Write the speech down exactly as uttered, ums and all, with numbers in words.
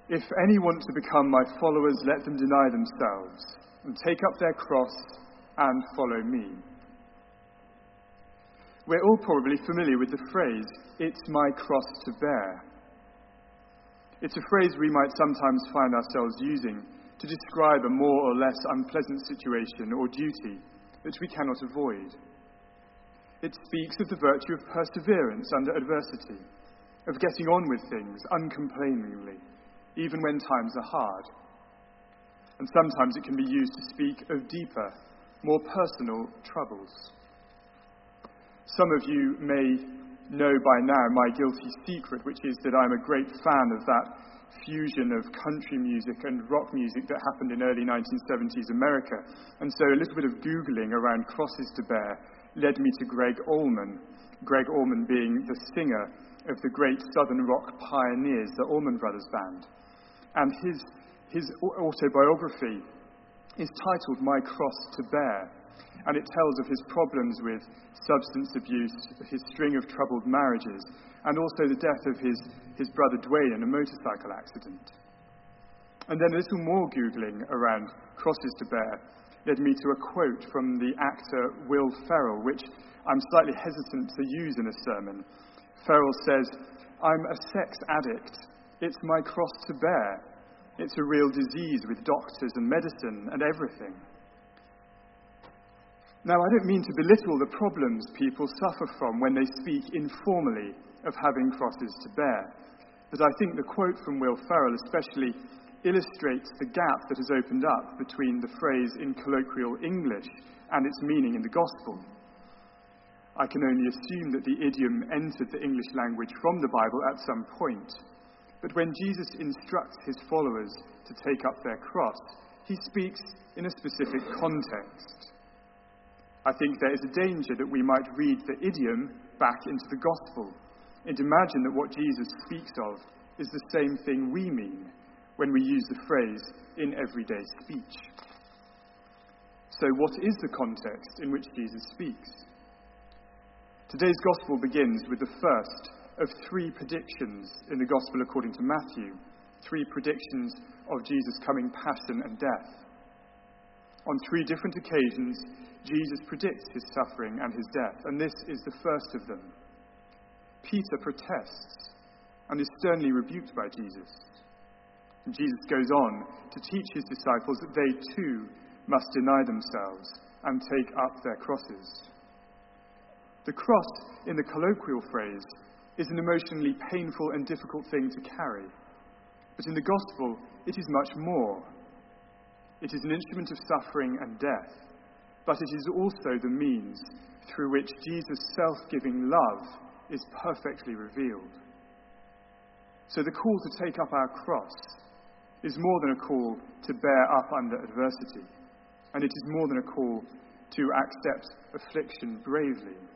If any want to become my followers, let them deny themselves and take up their cross and follow me. We're all probably familiar with the phrase, it's my cross to bear. It's a phrase we might sometimes find ourselves using to describe a more or less unpleasant situation or duty that we cannot avoid. It speaks of the virtue of perseverance under adversity, of getting on with things uncomplainingly, even when times are hard. And sometimes it can be used to speak of deeper, more personal troubles. Some of you may know by now my guilty secret, which is that I'm a great fan of that fusion of country music and rock music that happened in early nineteen seventies America. And so a little bit of Googling around crosses to bear led me to Greg Allman, Greg Allman being the singer of the great Southern rock pioneers, the Allman Brothers Band. And his, his autobiography is titled My Cross to Bear, and it tells of his problems with substance abuse, his string of troubled marriages, and also the death of his, his brother Dwayne in a motorcycle accident. And then a little more Googling around crosses to bear led me to a quote from the actor Will Ferrell, which I'm slightly hesitant to use in a sermon. Ferrell says, "I'm a sex addict. It's my cross to bear. It's a real disease with doctors and medicine and everything." Now, I don't mean to belittle the problems people suffer from when they speak informally of having crosses to bear, but I think the quote from Will Ferrell especially illustrates the gap that has opened up between the phrase in colloquial English and its meaning in the gospel. I can only assume that the idiom entered the English language from the Bible at some point, but when Jesus instructs his followers to take up their cross, he speaks in a specific context. I think there is a danger that we might read the idiom back into the gospel and imagine that what Jesus speaks of is the same thing we mean when we use the phrase in everyday speech. So what is the context in which Jesus speaks? Today's gospel begins with the first of three predictions in the gospel according to Matthew, three predictions of Jesus' coming passion and death. On three different occasions, Jesus predicts his suffering and his death, and this is the first of them. Peter protests and is sternly rebuked by Jesus. And Jesus goes on to teach his disciples that they too must deny themselves and take up their crosses. The cross, in the colloquial phrase, is an emotionally painful and difficult thing to carry. But in the gospel, it is much more. It is an instrument of suffering and death, but it is also the means through which Jesus' self-giving love is perfectly revealed. So the call to take up our cross is more than a call to bear up under adversity, and it is more than a call to accept affliction bravely.